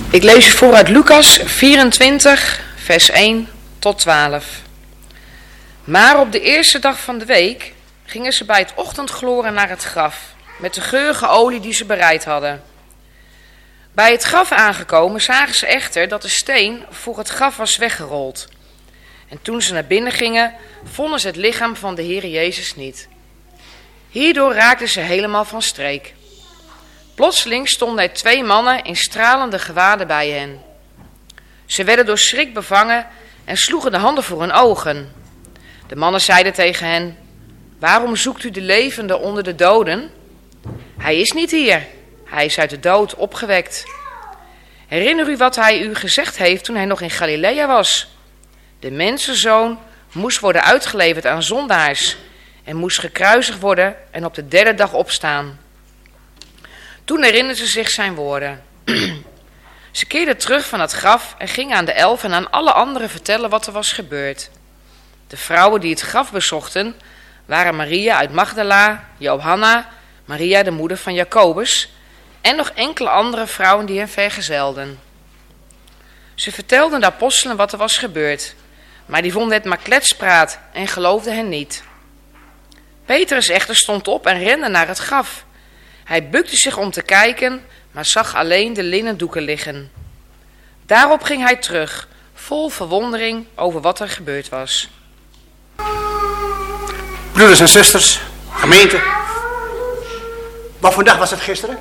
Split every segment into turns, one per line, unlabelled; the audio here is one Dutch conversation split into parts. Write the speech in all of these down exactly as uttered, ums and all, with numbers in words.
Ik lees u voor uit Lucas vierentwintig, vers één tot twaalf. Maar op de eerste dag van de week gingen ze bij het ochtendgloren naar het graf, met de geurige olie die ze bereid hadden. Bij het graf aangekomen zagen ze echter dat de steen voor het graf was weggerold. En toen ze naar binnen gingen, vonden ze het lichaam van de Heer Jezus niet. Hierdoor raakten ze helemaal van streek. Plotseling stonden er twee mannen in stralende gewaden bij hen. Ze werden door schrik bevangen en sloegen de handen voor hun ogen. De mannen zeiden tegen hen: waarom zoekt u de levende onder de doden? Hij is niet hier, hij is uit de dood opgewekt. Herinner u wat hij u gezegd heeft toen hij nog in Galilea was? De mensenzoon moest worden uitgeleverd aan zondaars en moest gekruisigd worden en op de derde dag opstaan. Toen herinnerden ze zich zijn woorden. Ze keerden terug van het graf en gingen aan de elf en aan alle anderen vertellen wat er was gebeurd. De vrouwen die het graf bezochten waren Maria uit Magdala, Johanna, Maria de moeder van Jacobus en nog enkele andere vrouwen die hen vergezelden. Ze vertelden de apostelen wat er was gebeurd, maar die vonden het maar kletspraat en geloofden hen niet. Petrus echter stond op en rende naar het graf. Hij bukte zich om te kijken, maar zag alleen de linnen doeken liggen. Daarop ging hij terug, vol verwondering over wat er gebeurd was.
Broeders en zusters, gemeente. Wat voor dag was het gisteren?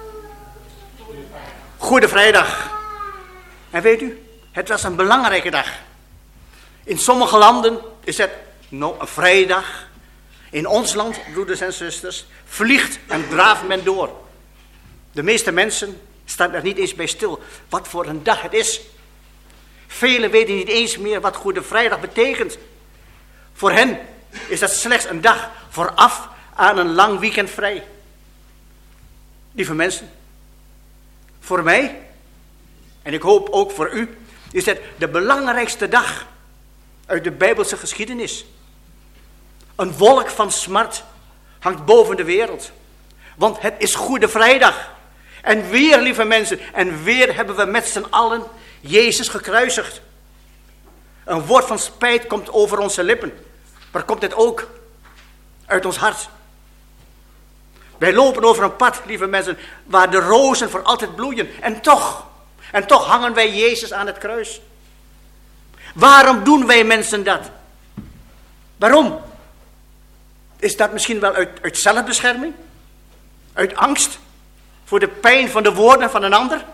Goede Vrijdag. En weet u, het was een belangrijke dag. In sommige landen is het nou een vrijdag. In ons land, broeders en zusters, vliegt en draaft men door. De meeste mensen staan er niet eens bij stil wat voor een dag het is. Velen weten niet eens meer wat Goede Vrijdag betekent. Voor hen is dat slechts een dag vooraf aan een lang weekend vrij. Lieve mensen, voor mij, en ik hoop ook voor u, is het de belangrijkste dag uit de Bijbelse geschiedenis. Een wolk van smart hangt boven de wereld. Want het is Goede Vrijdag. En weer, lieve mensen, en weer hebben we met z'n allen Jezus gekruisigd. Een woord van spijt komt over onze lippen. Maar komt het ook uit ons hart? Wij lopen over een pad, lieve mensen, waar de rozen voor altijd bloeien. En toch, en toch hangen wij Jezus aan het kruis. Waarom doen wij mensen dat? Waarom? Is dat misschien wel uit, uit zelfbescherming? Uit angst voor de pijn van de woorden van een ander?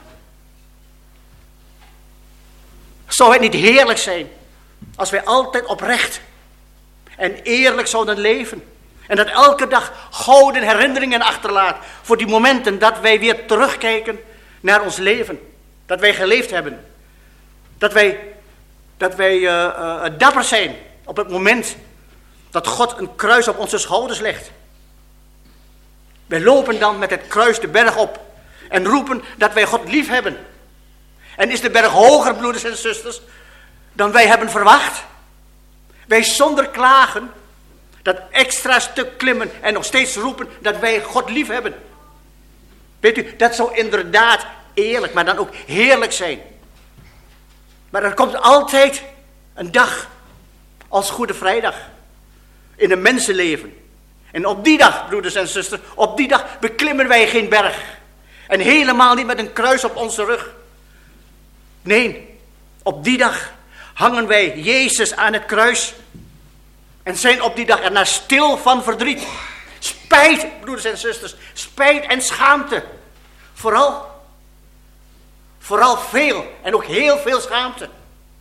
Zou het niet heerlijk zijn als wij altijd oprecht en eerlijk zouden leven? En dat elke dag gouden herinneringen achterlaat voor die momenten dat wij weer terugkijken naar ons leven. Dat wij geleefd hebben. Dat wij, dat wij uh, uh, dapper zijn op het moment dat God een kruis op onze schouders legt. Wij lopen dan met het kruis de berg op en roepen dat wij God lief hebben. En is de berg hoger, broeders en zusters, dan wij hebben verwacht? Wij zonder klagen dat extra stuk klimmen en nog steeds roepen dat wij God lief hebben. Weet u, dat zou inderdaad eerlijk, maar dan ook heerlijk zijn. Maar er komt altijd een dag als Goede Vrijdag in een mensenleven. En op die dag, broeders en zusters, op die dag beklimmen wij geen berg. En helemaal niet met een kruis op onze rug. Nee, op die dag hangen wij Jezus aan het kruis. En zijn op die dag ernaar stil van verdriet. Spijt, broeders en zusters, spijt en schaamte. Vooral, vooral veel en ook heel veel schaamte.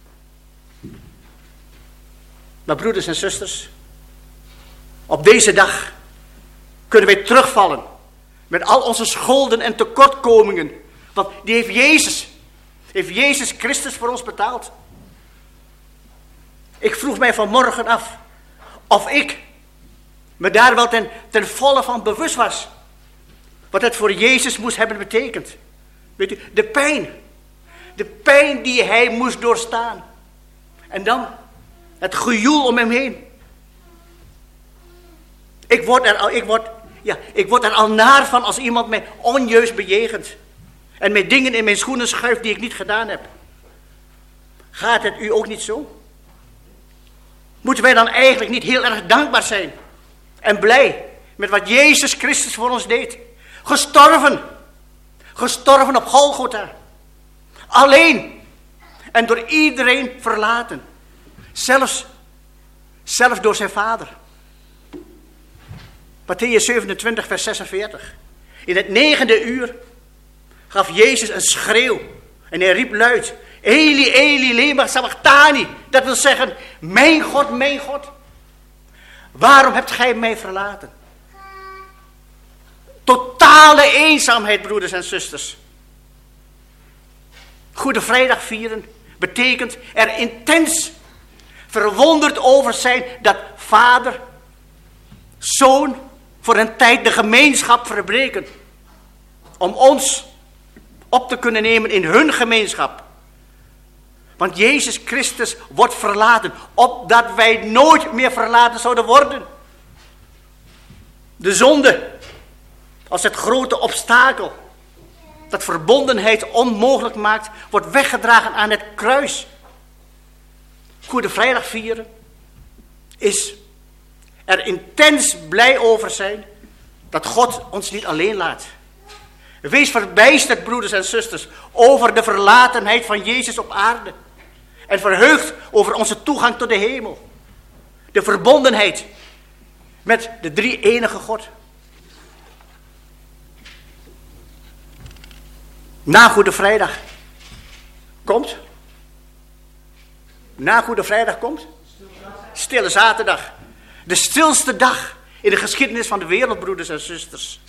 Maar broeders en zusters, op deze dag kunnen wij terugvallen met al onze schulden en tekortkomingen. Want die heeft Jezus, heeft Jezus Christus voor ons betaald. Ik vroeg mij vanmorgen af of ik me daar wel ten, ten volle van bewust was. Wat het voor Jezus moest hebben betekend. Weet u, de pijn. De pijn die hij moest doorstaan. En dan het gejoel om hem heen. Ik word er al, ik word, ja, ik word er al naar van als iemand mij onjuist bejegent. en met dingen in mijn schoenen schuift die ik niet gedaan heb. Gaat het u ook niet zo? Moeten wij dan eigenlijk niet heel erg dankbaar zijn en blij met wat Jezus Christus voor ons deed? Gestorven, gestorven op Golgotha, alleen en door iedereen verlaten, zelfs, zelfs door zijn vader. Mattheüs zevenentwintig, vers zesenveertig. In het negende uur gaf Jezus een schreeuw en hij riep luid: Eli, Eli, lema sabachthani. Dat wil zeggen, mijn God, mijn God, waarom hebt gij mij verlaten? Totale eenzaamheid, broeders en zusters. Goede Vrijdag vieren betekent er intens verwonderd over zijn dat vader, zoon voor een tijd de gemeenschap verbreken, om ons op te kunnen nemen in hun gemeenschap. Want Jezus Christus wordt verlaten, opdat wij nooit meer verlaten zouden worden. De zonde, als het grote obstakel dat verbondenheid onmogelijk maakt, wordt weggedragen aan het kruis. Goede Vrijdag vieren is er intens blij over zijn dat God ons niet alleen laat. Wees verbijsterd, broeders en zusters, over de verlatenheid van Jezus op aarde. En verheugd over onze toegang tot de hemel. De verbondenheid met de drie enige God. Na Goede Vrijdag komt. Na Goede Vrijdag komt. Stille Zaterdag. De stilste dag in de geschiedenis van de wereld, broeders en zusters.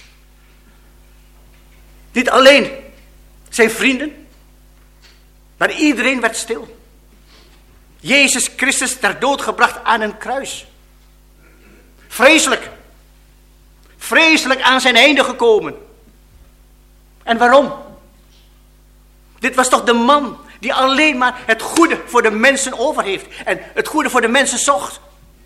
Niet alleen zijn vrienden, maar iedereen werd stil. Jezus Christus ter dood gebracht aan een kruis. Vreselijk. Vreselijk aan zijn einde gekomen. En waarom? Dit was toch de man die alleen maar het goede voor de mensen over heeft. En het goede voor de mensen zocht.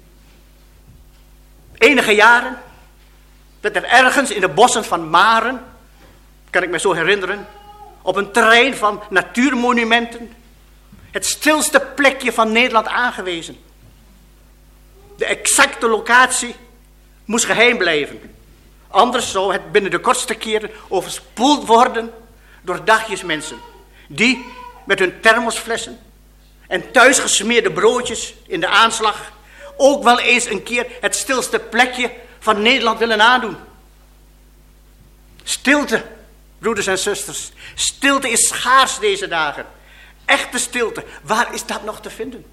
Enige jaren werd er ergens in de bossen van Maren, kan ik me zo herinneren, op een terrein van natuurmonumenten, het stilste plekje van Nederland aangewezen. De exacte locatie moest geheim blijven. Anders zou het binnen de kortste keren overspoeld worden door dagjesmensen. Die met hun thermosflessen en thuisgesmeerde broodjes in de aanslag ook wel eens een keer het stilste plekje van Nederland willen aandoen. Stilte, broeders en zusters. Stilte is schaars deze dagen. Echte stilte. Waar is dat nog te vinden?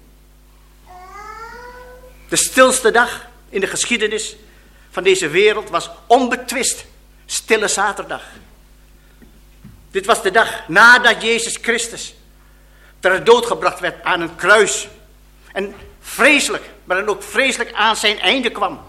De stilste dag in de geschiedenis van deze wereld was onbetwist Stille Zaterdag. Dit was de dag nadat Jezus Christus ter dood gebracht werd aan een kruis. En vreselijk, maar dan ook vreselijk aan zijn einde kwam.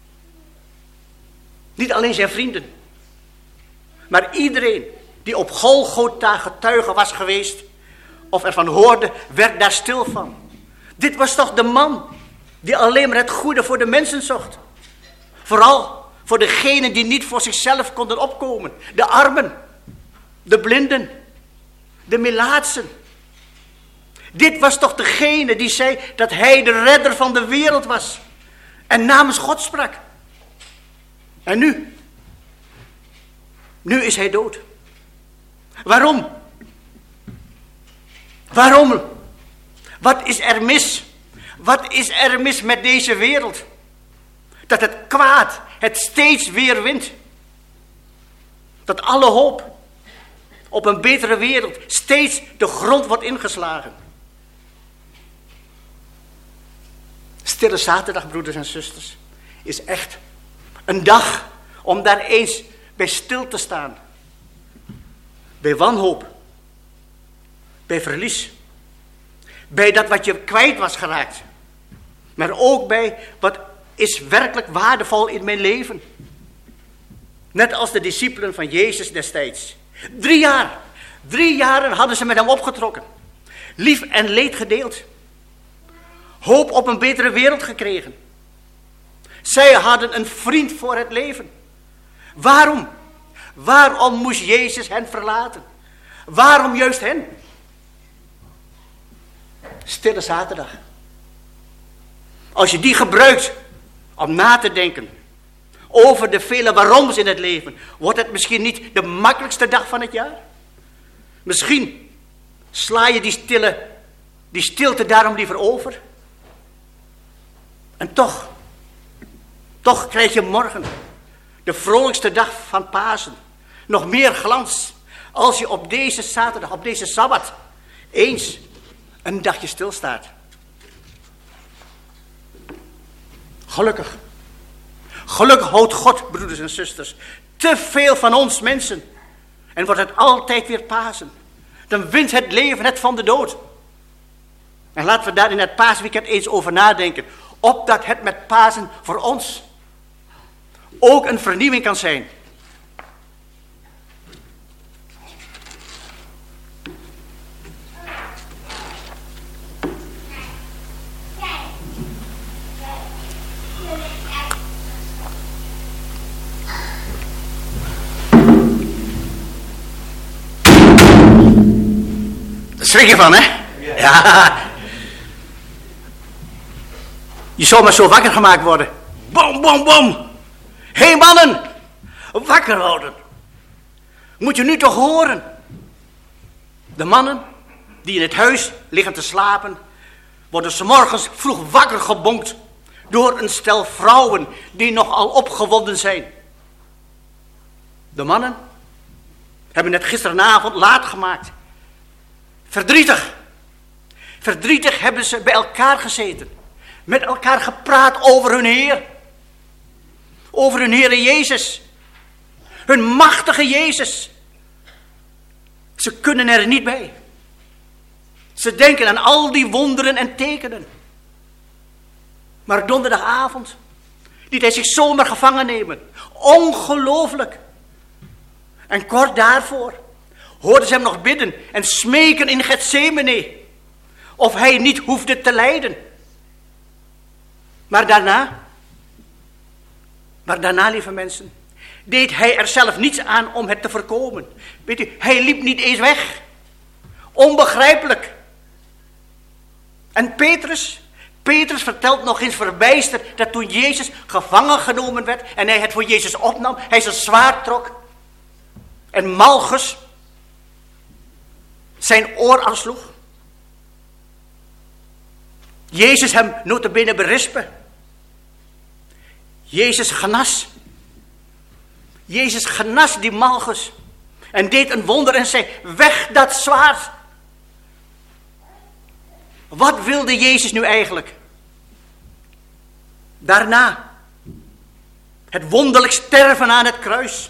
Niet alleen zijn vrienden, maar iedereen die op Golgotha getuige was geweest of ervan hoorde, werd daar stil van. Dit was toch de man die alleen maar het goede voor de mensen zocht. Vooral voor degenen die niet voor zichzelf konden opkomen. De armen, de blinden, de melaatsen. Dit was toch degene die zei dat hij de redder van de wereld was. En namens God sprak. En nu? Nu is hij dood. Waarom? Waarom? Wat is er mis? Wat is er mis met deze wereld? Dat het kwaad het steeds weer wint. Dat alle hoop op een betere wereld steeds de grond wordt ingeslagen. Stille Zaterdag, broeders en zusters, is echt een dag om daar eens bij stil te staan. Bij wanhoop. Bij verlies. Bij dat wat je kwijt was geraakt. Maar ook bij wat is werkelijk waardevol in mijn leven. Net als de discipelen van Jezus destijds. Drie jaar. Drie jaren hadden ze met hem opgetrokken. Lief en leed gedeeld. Hoop op een betere wereld gekregen. Zij hadden een vriend voor het leven. Waarom? Waarom moest Jezus hen verlaten? Waarom juist hen? Stille zaterdag. Als je die gebruikt om na te denken over de vele waaroms in het leven, wordt het misschien niet de makkelijkste dag van het jaar? Misschien sla je die, stille, die stilte daarom liever over. En toch, toch krijg je morgen, de vrolijkste dag van Pasen, nog meer glans als je op deze zaterdag, op deze Sabbat, eens een dagje stilstaat. Gelukkig. Gelukkig houdt God, broeders en zusters, te veel van ons mensen. En wordt het altijd weer Pasen. Dan wint het leven het van de dood. En laten we daar in het Paasweekend eens over nadenken. Opdat het met Pasen voor ons ook een vernieuwing kan zijn. Daar schrik je van, hè? Ja. Je zou maar zo wakker gemaakt worden. Bom, bom, bom. Hé hey mannen, wakker houden. Moet je nu toch horen. De mannen die in het huis liggen te slapen, worden 's morgens vroeg wakker gebonkt door een stel vrouwen die nogal opgewonden zijn. De mannen hebben het gisteravond laat gemaakt. Verdrietig. Verdrietig hebben ze bij elkaar gezeten. Met elkaar gepraat over hun Heer. Over hun Heere Jezus. Hun machtige Jezus. Ze kunnen er niet bij. Ze denken aan al die wonderen en tekenen. Maar donderdagavond liet hij zich zomaar gevangen nemen. Ongelooflijk. En kort daarvoor hoorden ze hem nog bidden en smeken in Getsemane. Of hij niet hoefde te lijden. Maar daarna, maar daarna, lieve mensen, deed hij er zelf niets aan om het te voorkomen. Weet u, hij liep niet eens weg. Onbegrijpelijk. En Petrus, Petrus vertelt nog eens verbijsterd dat toen Jezus gevangen genomen werd en hij het voor Jezus opnam, hij zijn zwaard trok en Malchus zijn oor aansloeg. Jezus hem nota bene berispte. Jezus genas. Jezus genas die Malchus en deed een wonder en zei, weg dat zwaard. Wat wilde Jezus nu eigenlijk? Daarna, het wonderlijk sterven aan het kruis.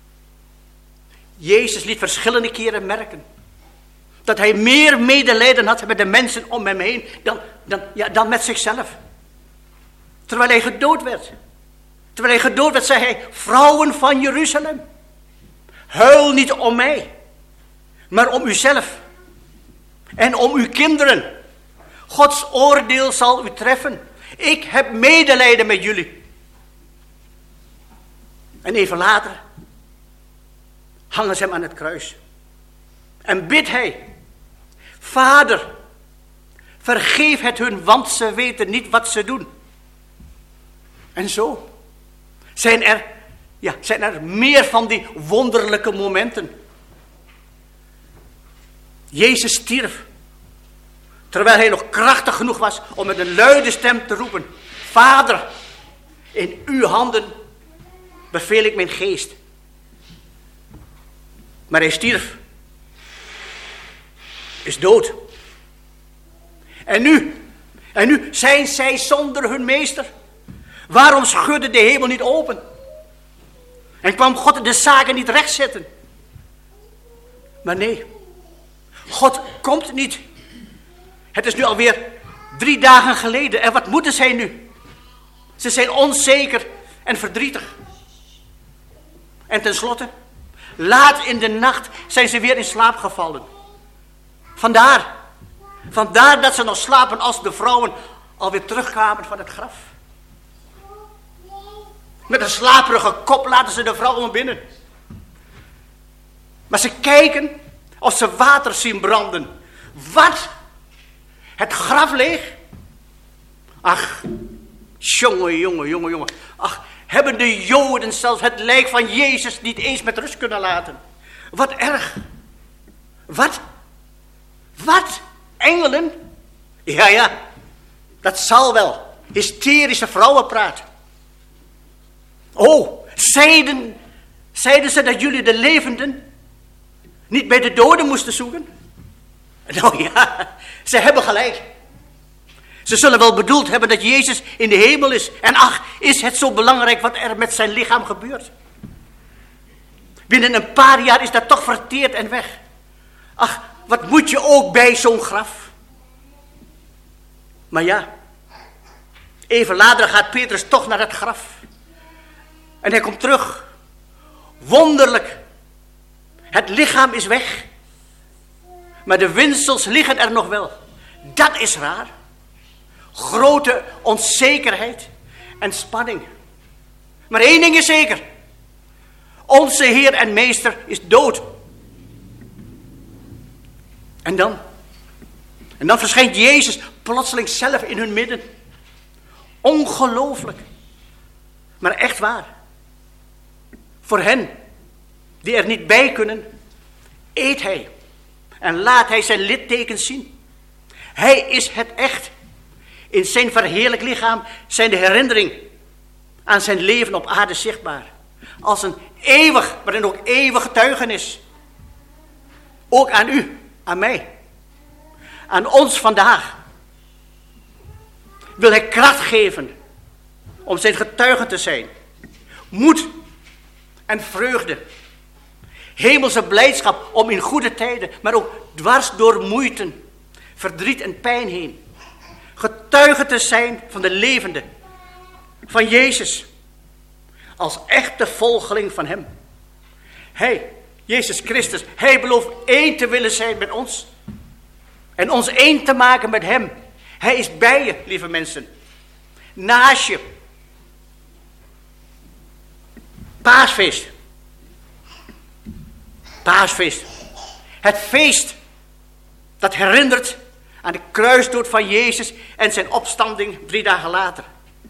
Jezus liet verschillende keren merken dat hij meer medelijden had met de mensen om hem heen dan, dan, ja, dan met zichzelf. Terwijl hij gedood werd. Terwijl hij gedood werd, zei hij, vrouwen van Jeruzalem, huil niet om mij, maar om uzelf en om uw kinderen. Gods oordeel zal u treffen. Ik heb medelijden met jullie. En even later hangen ze hem aan het kruis. En bidt hij, Vader, vergeef het hun, want ze weten niet wat ze doen. En zo zijn er, ja, zijn er meer van die wonderlijke momenten. Jezus stierf, terwijl hij nog krachtig genoeg was om met een luide stem te roepen, Vader, in uw handen beveel ik mijn geest. Maar hij stierf, is dood. En nu, en nu zijn zij zonder hun meester. Waarom schudde de hemel niet open? En kwam God de zaken niet rechtzetten? Maar nee, God komt niet. Het is nu alweer drie dagen geleden. En wat moeten zij nu? Ze zijn onzeker en verdrietig. En tenslotte, laat in de nacht zijn ze weer in slaap gevallen. Vandaar, vandaar dat ze nog slapen als de vrouwen alweer terugkwamen van het graf. Met een slaperige kop laten ze de vrouwen binnen. Maar ze kijken Of ze water zien branden. Wat? Het graf leeg? Ach, jongen, jongen, jongen, jongen. Ach, hebben de Joden zelfs het lijk van Jezus niet eens met rust kunnen laten? Wat erg. Wat? Wat? Engelen? Ja, ja, dat zal wel. Hysterische vrouwenpraat. Oh, zeiden, zeiden ze dat jullie de levenden niet bij de doden moesten zoeken? Nou ja, ze hebben gelijk. Ze zullen wel bedoeld hebben dat Jezus in de hemel is. En ach, is het zo belangrijk wat er met zijn lichaam gebeurt? Binnen een paar jaar is dat toch verteerd en weg. Ach, wat moet je ook bij zo'n graf? Maar ja, even later gaat Petrus toch naar het graf. En hij komt terug. Wonderlijk. Het lichaam is weg. Maar de windsels liggen er nog wel. Dat is raar. Grote onzekerheid en spanning. Maar één ding is zeker. Onze Heer en Meester is dood. En dan? En dan verschijnt Jezus plotseling zelf in hun midden. Ongelooflijk. Maar echt waar. Voor hen die er niet bij kunnen, eet hij. En laat hij zijn littekens zien. Hij is het echt. In zijn verheerlijk lichaam zijn de herinnering aan zijn leven op aarde zichtbaar. Als een eeuwig, maar dan ook eeuwig getuigenis. Ook aan u, aan mij. Aan ons vandaag. Wil hij kracht geven om zijn getuigen te zijn. Moed en vreugde. Hemelse blijdschap om in goede tijden, maar ook dwars door moeiten, verdriet en pijn heen. Getuige te zijn van de levende, van Jezus. Als echte volgeling van hem. Hij, Jezus Christus, hij belooft één te willen zijn met ons. En ons één te maken met hem. Hij is bij je, lieve mensen. Naast je. Paasfeest. Paasfeest. Het feest dat herinnert aan de kruisdood van Jezus en zijn opstanding drie dagen later.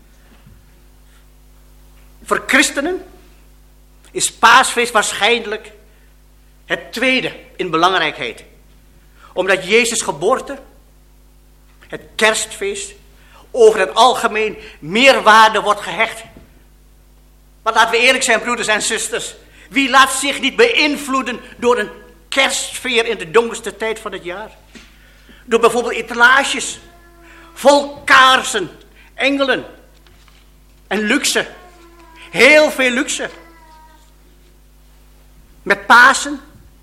Voor christenen is Paasfeest waarschijnlijk het tweede in belangrijkheid. Omdat Jezus' geboorte, het kerstfeest, over het algemeen meer waarde wordt gehecht. Want laten we eerlijk zijn, broeders en zusters. Wie laat zich niet beïnvloeden door een kerstsfeer in de donkerste tijd van het jaar? Door bijvoorbeeld etalages, vol kaarsen, engelen en luxe. Heel veel luxe. Met Pasen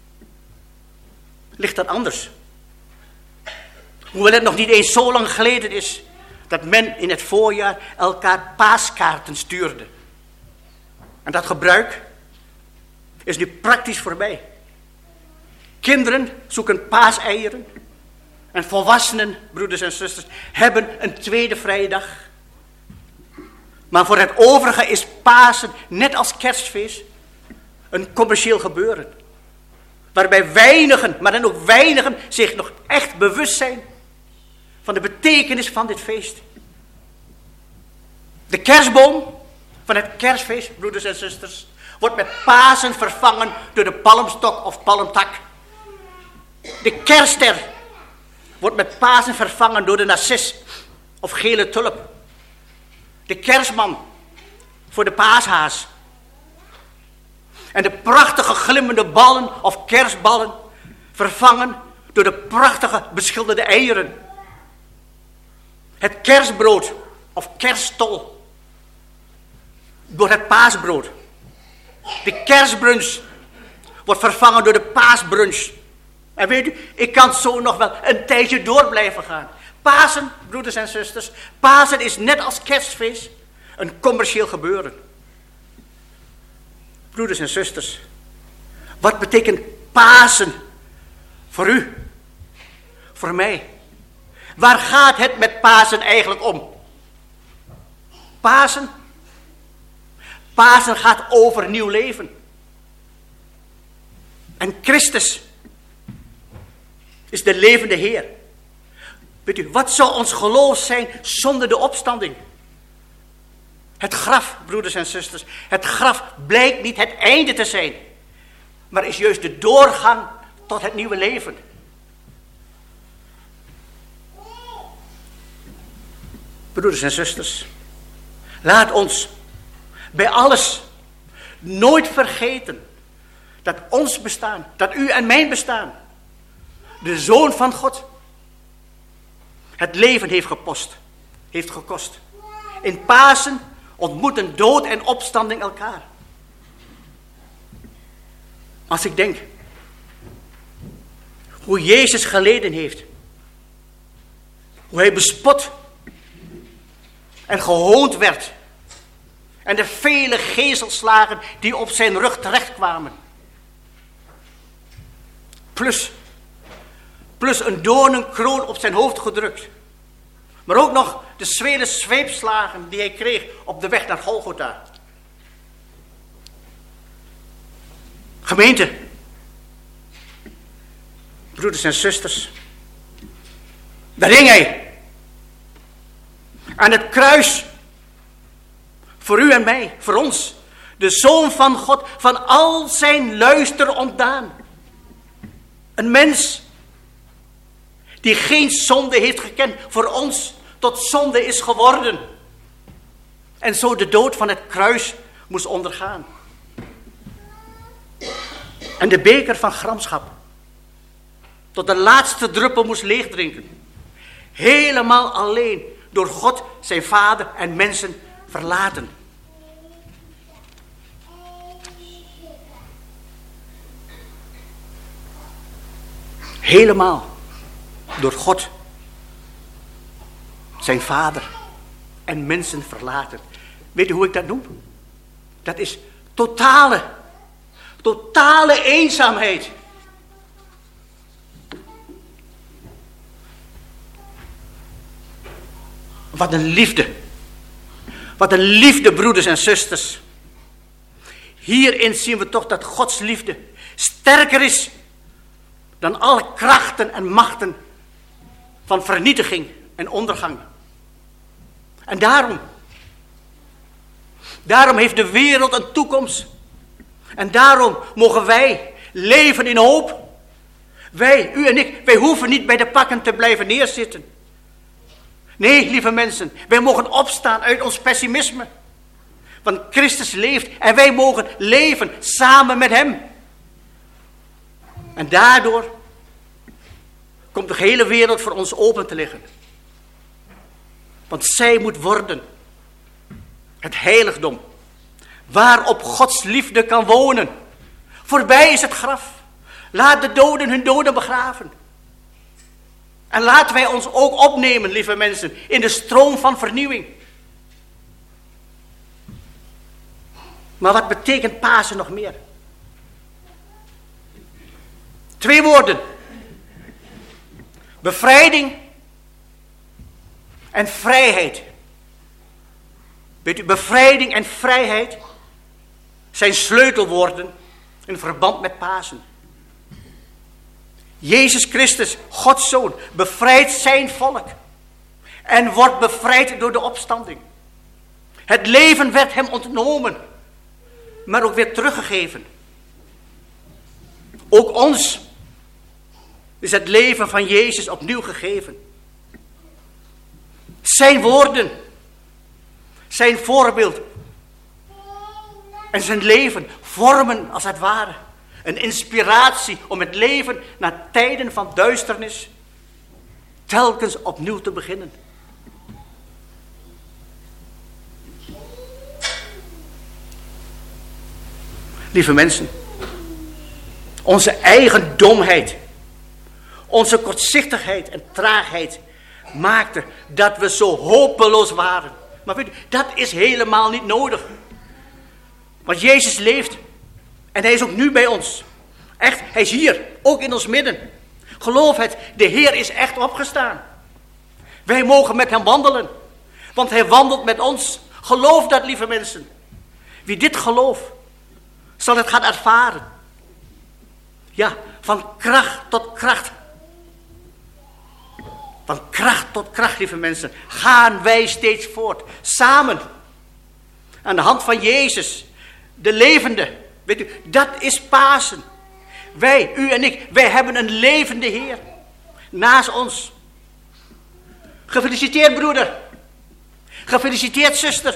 ligt dat anders. Hoewel het nog niet eens zo lang geleden is dat men in het voorjaar elkaar paaskaarten stuurde. En dat gebruik is nu praktisch voorbij. Kinderen zoeken paaseieren. En volwassenen, broeders en zusters, hebben een tweede vrije dag. Maar voor het overige is Pasen, net als kerstfeest, een commercieel gebeuren. Waarbij weinigen, maar dan ook weinigen, zich nog echt bewust zijn van de betekenis van dit feest. De kerstboom van het kerstfeest, broeders en zusters, wordt met Pasen vervangen door de palmstok of palmtak. De kerstster wordt met Pasen vervangen door de narcis of gele tulp. De kerstman voor de paashaas. En de prachtige glimmende ballen of kerstballen vervangen door de prachtige beschilderde eieren. Het kerstbrood of kerststol door het paasbrood. De kerstbrunch wordt vervangen door de paasbrunch. En weet u, ik kan zo nog wel een tijdje door blijven gaan. Pasen, broeders en zusters, Pasen is net als kerstfeest een commercieel gebeuren. Broeders en zusters, wat betekent Pasen voor u? Voor mij? Waar gaat het met Pasen eigenlijk om? Pasen? Pasen gaat over nieuw leven. En Christus, is de levende Heer. Weet u, wat zou ons geloof zijn zonder de opstanding? Het graf, broeders en zusters, het graf blijkt niet het einde te zijn, maar is juist de doorgang tot het nieuwe leven. Broeders en zusters, laat ons bij alles nooit vergeten dat ons bestaan, dat u en mijn bestaan, de Zoon van God, het leven heeft gekost, heeft gekost. In Pasen ontmoeten dood en opstanding elkaar. Als ik denk hoe Jezus geleden heeft, hoe hij bespot en gehoond werd, en de vele gezelslagen die op zijn rug terechtkwamen, plus, plus een doornenkroon op zijn hoofd gedrukt, maar ook nog de zware zweepslagen die hij kreeg op de weg naar Golgotha. Gemeente, broeders en zusters, daar hing hij aan het kruis, voor u en mij, voor ons, de Zoon van God, van al zijn luister ontdaan. Een mens die geen zonde heeft gekend, voor ons tot zonde is geworden. En zo de dood van het kruis moest ondergaan. En de beker van gramschap tot de laatste druppel moest leegdrinken. Helemaal alleen door God, zijn Vader en mensen verlaten. Helemaal door God, zijn Vader en mensen verlaten. Weet u hoe ik dat noem? Dat is totale, totale eenzaamheid. Wat een liefde. Wat een liefde, broeders en zusters. Hierin zien we toch dat Gods liefde sterker is dan alle krachten en machten van vernietiging en ondergang. En daarom, daarom heeft de wereld een toekomst. En daarom mogen wij leven in hoop. Wij, u en ik, wij hoeven niet bij de pakken te blijven neerzitten. Nee, lieve mensen, wij mogen opstaan uit ons pessimisme. Want Christus leeft en wij mogen leven samen met hem. En daardoor komt de hele wereld voor ons open te liggen. Want zij moet worden het heiligdom waarop Gods liefde kan wonen. Voorbij is het graf. Laat de doden hun doden begraven. En laten wij ons ook opnemen, lieve mensen, in de stroom van vernieuwing. Maar wat betekent Pasen nog meer? Twee woorden. Bevrijding en vrijheid. Weet u, bevrijding en vrijheid zijn sleutelwoorden in verband met Pasen. Jezus Christus, Gods Zoon, bevrijdt zijn volk en wordt bevrijd door de opstanding. Het leven werd hem ontnomen, maar ook weer teruggegeven. Ook ons is het leven van Jezus opnieuw gegeven. Zijn woorden, zijn voorbeeld en zijn leven vormen als het ware een inspiratie om het leven na tijden van duisternis telkens opnieuw te beginnen. Lieve mensen, onze eigen domheid, onze kortzichtigheid en traagheid maakte dat we zo hopeloos waren. Maar weet u, dat is helemaal niet nodig. Want Jezus leeft en hij is ook nu bij ons. Echt, hij is hier, ook in ons midden. Geloof het, de Heer is echt opgestaan. Wij mogen met hem wandelen, want hij wandelt met ons. Geloof dat, lieve mensen. Wie dit gelooft, zal het gaan ervaren. Ja, van kracht tot kracht. Van kracht tot kracht, lieve mensen, gaan wij steeds voort. Samen. Aan de hand van Jezus. De levende. Weet u, dat is Pasen. Wij, u en ik, wij hebben een levende Heer. Naast ons. Gefeliciteerd broeder. Gefeliciteerd zuster.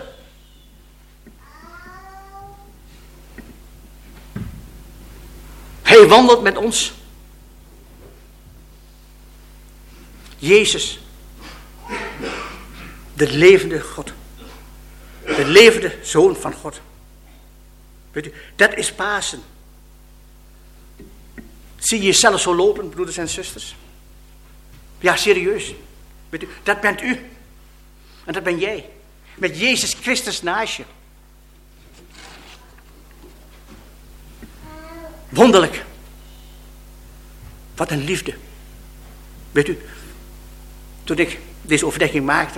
Hij wandelt met ons. Jezus. De levende God. De levende Zoon van God. Weet u, dat is Pasen. Zie je jezelf zo lopen, broeders en zusters? Ja, serieus. Weet u, dat bent u. En dat ben jij. Met Jezus Christus naast je. Wonderlijk. Wat een liefde. Weet u, toen ik deze overdenking maakte,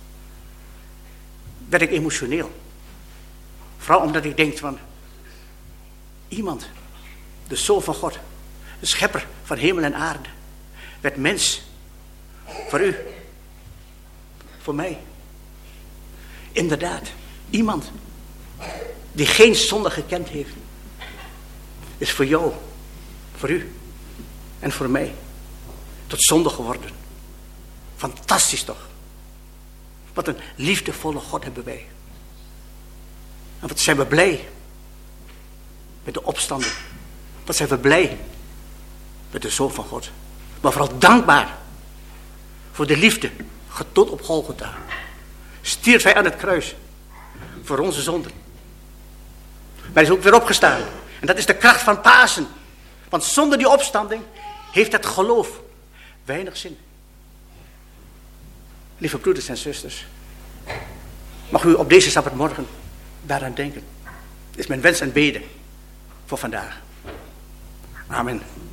werd ik emotioneel. Vooral omdat ik denk van, iemand, de Zoon van God, de schepper van hemel en aarde, werd mens. Voor u. Voor mij. Inderdaad, iemand die geen zonde gekend heeft, is voor jou, voor u en voor mij tot zonde geworden. Fantastisch toch? Wat een liefdevolle God hebben wij. En wat zijn we blij met de opstanding. Wat zijn we blij met de Zoon van God. Maar vooral dankbaar voor de liefde getoond op Golgotha. Stierf hij aan het kruis voor onze zonden. Maar hij is ook weer opgestaan. En dat is de kracht van Pasen. Want zonder die opstanding heeft het geloof weinig zin. Lieve broeders en zusters, mag u op deze Sabbatmorgen daaraan denken. Dit is mijn wens en bede voor vandaag. Amen.